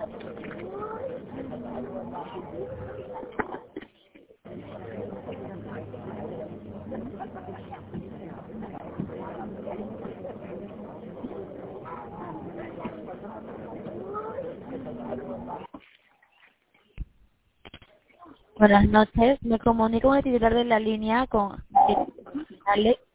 Buenas noches, me comunico con el titular de la línea con Alex.